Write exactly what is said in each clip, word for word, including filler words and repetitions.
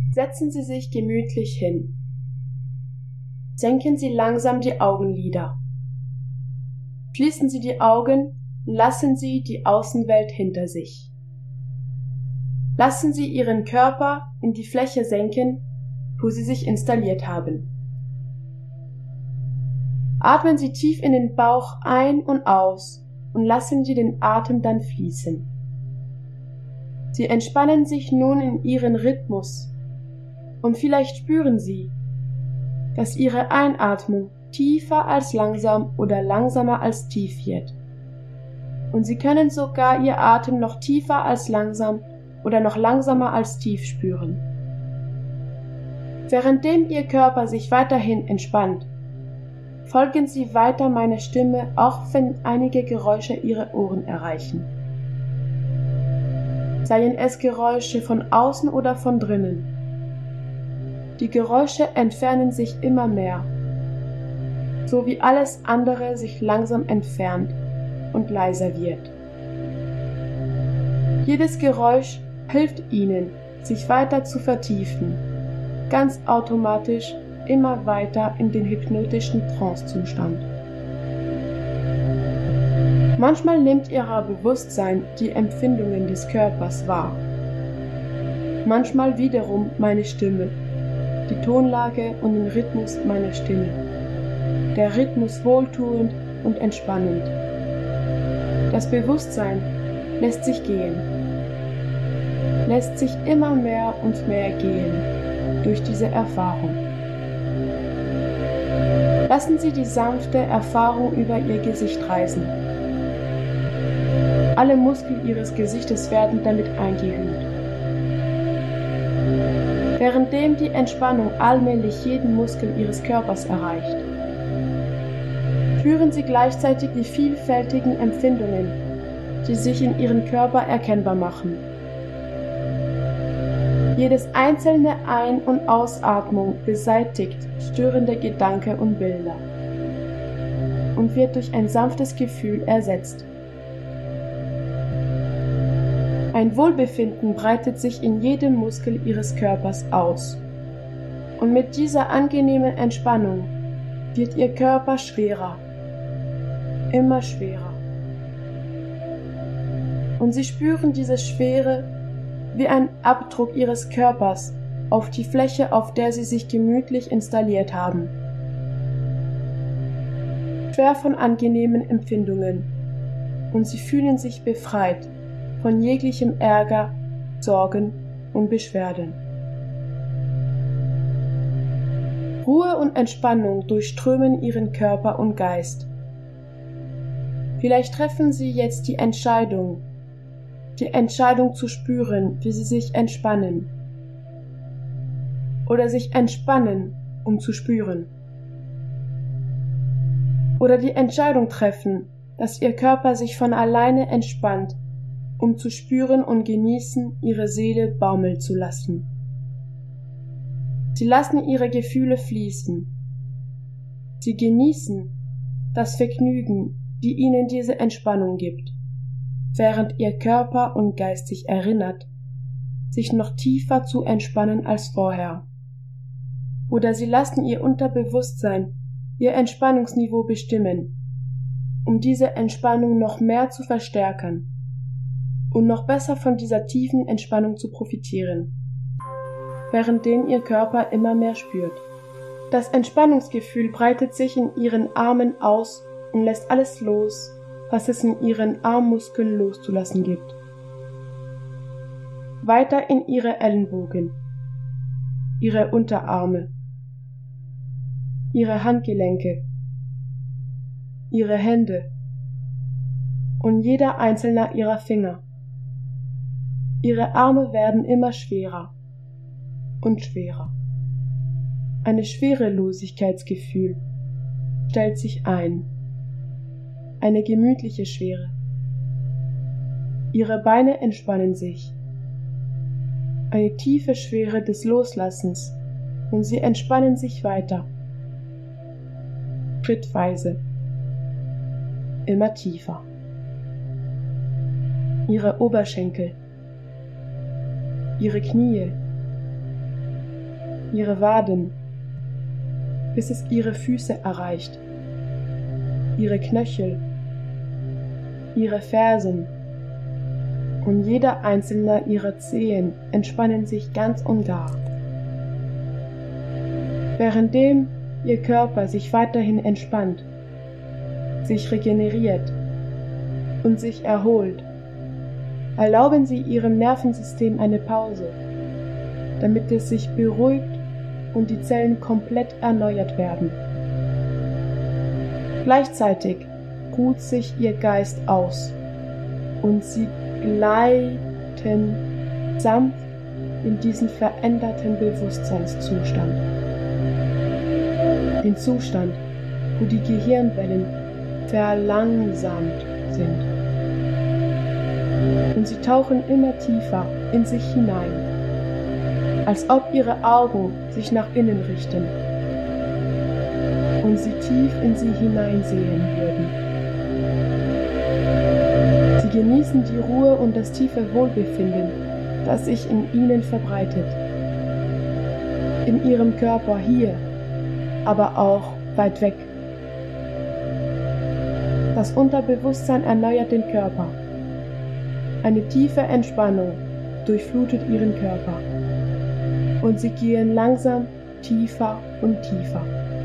Setzen Sie sich gemütlich hin. Senken Sie langsam die Augenlider. Schließen Sie die Augen und lassen Sie die Außenwelt hinter sich. Lassen Sie Ihren Körper in die Fläche senken, wo Sie sich installiert haben. Atmen Sie tief in den Bauch ein und aus und lassen Sie den Atem dann fließen. Sie entspannen sich nun in Ihren Rhythmus und vielleicht spüren Sie, dass Ihre Einatmung tiefer als langsam oder langsamer als tief wird. Und Sie können sogar Ihr Atem noch tiefer als langsam oder noch langsamer als tief spüren. Währenddem Ihr Körper sich weiterhin entspannt, folgen Sie weiter meiner Stimme, auch wenn einige Geräusche Ihre Ohren erreichen. Seien es Geräusche von außen oder von drinnen. Die Geräusche entfernen sich immer mehr, so wie alles andere sich langsam entfernt und leiser wird. Jedes Geräusch hilft Ihnen, sich weiter zu vertiefen, ganz automatisch immer weiter in den hypnotischen Trancezustand. Manchmal nimmt Ihr Bewusstsein die Empfindungen des Körpers wahr. Manchmal wiederum meine Stimme, die Tonlage und den Rhythmus meiner Stimme. Der Rhythmus wohltuend und entspannend. Das Bewusstsein lässt sich gehen, lässt sich immer mehr und mehr gehen durch diese Erfahrung. Lassen Sie die sanfte Erfahrung über Ihr Gesicht reisen. Alle Muskeln Ihres Gesichtes werden damit eingehüllt. Währenddem die Entspannung allmählich jeden Muskel Ihres Körpers erreicht, spüren Sie gleichzeitig die vielfältigen Empfindungen, die sich in Ihrem Körper erkennbar machen. Jedes einzelne Ein- und Ausatmung beseitigt störende Gedanken und Bilder und wird durch ein sanftes Gefühl ersetzt. Ein Wohlbefinden breitet sich in jedem Muskel Ihres Körpers aus. Und mit dieser angenehmen Entspannung wird Ihr Körper schwerer, immer schwerer. Und Sie spüren diese Schwere wie ein Abdruck Ihres Körpers auf die Fläche, auf der Sie sich gemütlich installiert haben. Schwer von angenehmen Empfindungen. Und Sie fühlen sich befreit von jeglichem Ärger, Sorgen und Beschwerden. Ruhe und Entspannung durchströmen Ihren Körper und Geist. Vielleicht treffen Sie jetzt die Entscheidung, die Entscheidung zu spüren, wie Sie sich entspannen. Oder sich entspannen, um zu spüren. Oder die Entscheidung treffen, dass Ihr Körper sich von alleine entspannt, um zu spüren und genießen, Ihre Seele baumeln zu lassen. Sie lassen Ihre Gefühle fließen. Sie genießen das Vergnügen, die Ihnen diese Entspannung gibt, während Ihr Körper und Geist sich erinnert, sich noch tiefer zu entspannen als vorher. Oder Sie lassen Ihr Unterbewusstsein Ihr Entspannungsniveau bestimmen, um diese Entspannung noch mehr zu verstärken und noch besser von dieser tiefen Entspannung zu profitieren, währenddem Ihr Körper immer mehr spürt. Das Entspannungsgefühl breitet sich in Ihren Armen aus und lässt alles los, was es in Ihren Armmuskeln loszulassen gibt. Weiter in Ihre Ellenbogen, Ihre Unterarme, Ihre Handgelenke, Ihre Hände und jeder einzelne Ihrer Finger. Ihre Arme werden immer schwerer und schwerer. Ein Schwerelosigkeitsgefühl stellt sich ein. Eine gemütliche Schwere. Ihre Beine entspannen sich. Eine tiefe Schwere des Loslassens und sie entspannen sich weiter. Schrittweise. Immer tiefer. Ihre Oberschenkel. Ihre Knie, ihre Waden, bis es ihre Füße erreicht, ihre Knöchel, ihre Fersen, und jeder einzelne ihrer Zehen entspannen sich ganz und gar. Währenddem ihr Körper sich weiterhin entspannt, sich regeneriert und sich erholt, erlauben Sie Ihrem Nervensystem eine Pause, damit es sich beruhigt und die Zellen komplett erneuert werden. Gleichzeitig ruht sich Ihr Geist aus und Sie gleiten sanft in diesen veränderten Bewusstseinszustand. Den Zustand, wo die Gehirnwellen verlangsamt sind. Und sie tauchen immer tiefer in sich hinein, als ob ihre Augen sich nach innen richten und sie tief in sie hineinsehen würden. Sie genießen die Ruhe und das tiefe Wohlbefinden, das sich in ihnen verbreitet. In ihrem Körper hier, aber auch weit weg. Das Unterbewusstsein erneuert den Körper. Eine tiefe Entspannung durchflutet ihren Körper. Und sie gehen langsam tiefer und tiefer.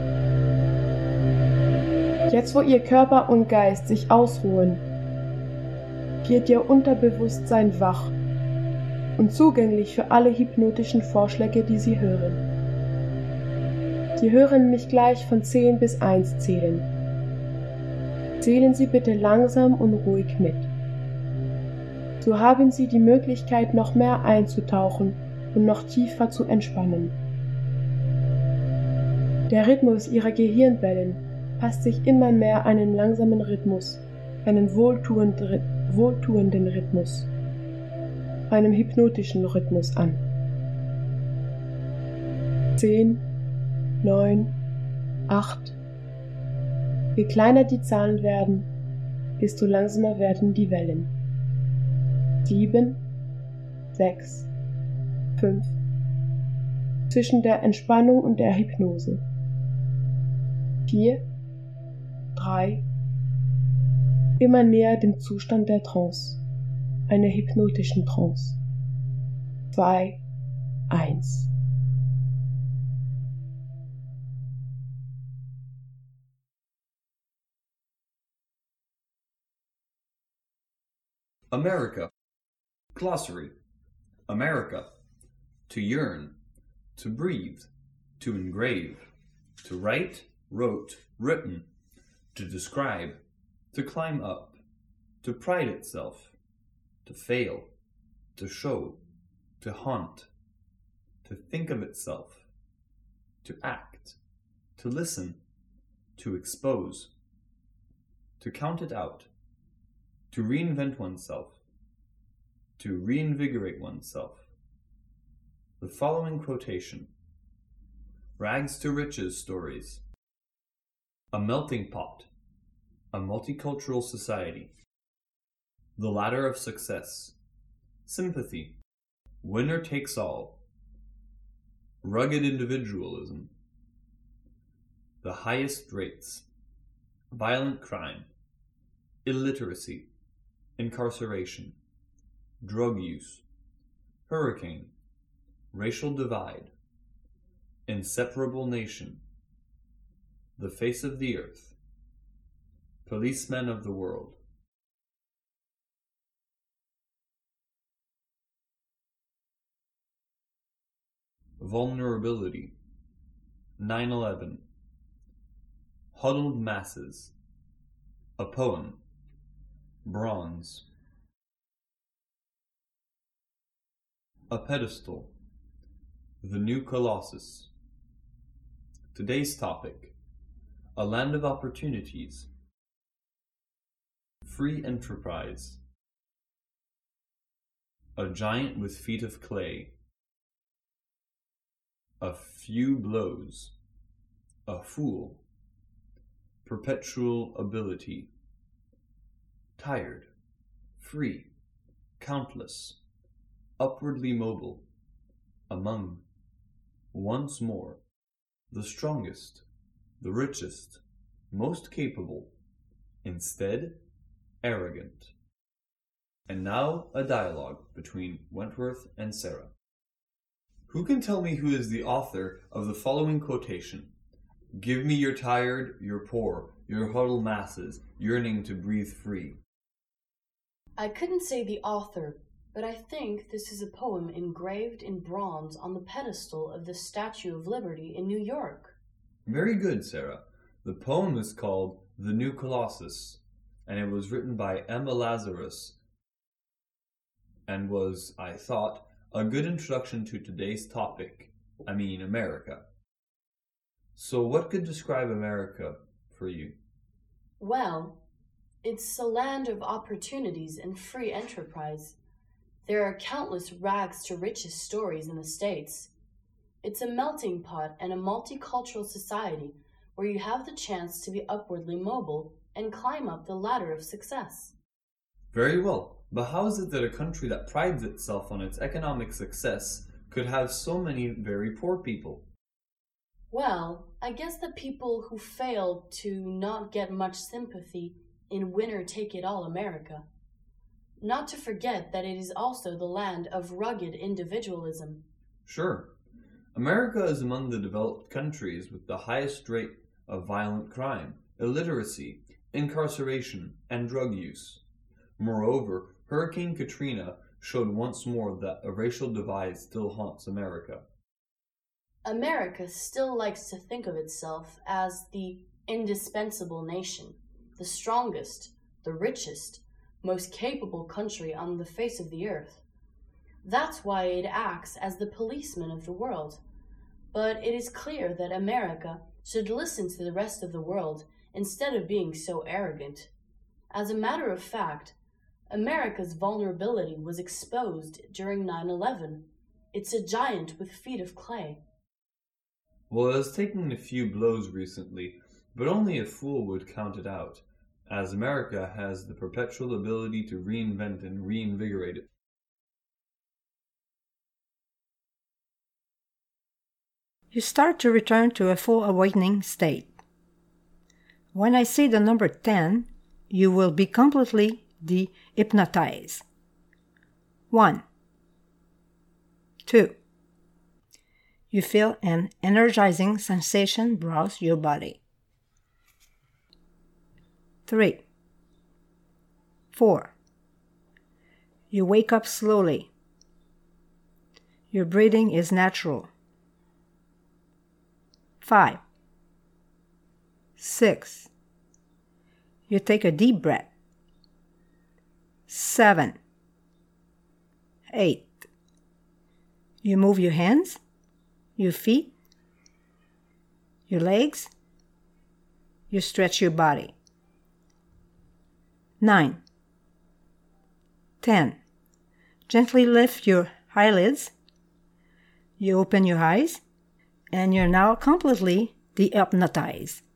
Jetzt, wo ihr Körper und Geist sich ausruhen, wird ihr Unterbewusstsein wach und zugänglich für alle hypnotischen Vorschläge, die Sie hören. Sie hören mich gleich von zehn bis eins zählen. Zählen Sie bitte langsam und ruhig mit. So haben Sie die Möglichkeit, noch mehr einzutauchen und noch tiefer zu entspannen. Der Rhythmus Ihrer Gehirnwellen passt sich immer mehr einen langsamen Rhythmus, einen wohltuenden, wohltuenden Rhythmus, einem hypnotischen Rhythmus an. Zehn, neun, acht. Je kleiner die Zahlen werden, desto langsamer werden die Wellen. Sieben, sechs, fünf. Zwischen der Entspannung und der Hypnose. Vier, drei. Immer näher dem Zustand der Trance, einer hypnotischen Trance. Zwei, eins. America. Glossary. America. To yearn, to breathe, to engrave, to write, wrote, written, to describe, to climb up, to pride itself, to fail, to show, to haunt, to think of itself, to act, to listen, to expose, to count it out, to reinvent oneself, to reinvigorate oneself. The following quotation: Rags to riches stories. A melting pot. A multicultural society. The ladder of success. Sympathy. Winner takes all. Rugged individualism. The highest rates. Violent crime. Illiteracy. Incarceration. Drug use. Hurricane. Racial divide. Inseparable nation. The face of the earth. Policemen of the world. Vulnerability. nine eleven. Huddled masses. A poem. Bronze. A pedestal. The new Colossus. Today's topic: a land of opportunities. Free enterprise. A giant with feet of clay. A few blows. A fool. Perpetual ability. Tired. Free. Countless. Upwardly mobile. Among. once more, the strongest, the richest, most capable, instead arrogant. And now a dialogue between Wentworth and Sarah. Who can tell me who is the author of the following quotation? Give me your tired, your poor, your huddled masses, yearning to breathe free. I couldn't say the author, but I think this is a poem engraved in bronze on the pedestal of the Statue of Liberty in New York. Very good, Sarah. The poem is called The New Colossus, and it was written by Emma Lazarus, and was, I thought, a good introduction to today's topic, I mean America. So what could describe America for you? Well, it's a land of opportunities and free enterprise. There are countless rags to riches stories in the States. It's a melting pot and a multicultural society where you have the chance to be upwardly mobile and climb up the ladder of success. Very well, but how is it that a country that prides itself on its economic success could have so many very poor people? Well, I guess the people who fail to not get much sympathy in winner-take-it-all America. Not to forget that it is also the land of rugged individualism. Sure. America is among the developed countries with the highest rate of violent crime, illiteracy, incarceration, and drug use. Moreover, Hurricane Katrina showed once more that a racial divide still haunts America. America still likes to think of itself as the indispensable nation, the strongest, the richest, most capable country on the face of the earth. That's why it acts as the policeman of the world. But it is clear that America should listen to the rest of the world instead of being so arrogant. As a matter of fact, America's vulnerability was exposed during nine eleven. It's a giant with feet of clay. Well, it has taken a few blows recently, but only a fool would count it out, as America has the perpetual ability to reinvent and reinvigorate it. You start to return to a full awakening state. When I say the number ten, you will be completely de-hypnotized. One. Two. You feel an energizing sensation browse your body. Three. Four. You wake up slowly. Your breathing is natural. Five. Six. You take a deep breath. Seven. Eight. You move your hands, your feet, your legs. You stretch your body. Nine. Ten. Gently lift your eyelids. You open your eyes, and you're now completely de-hypnotized.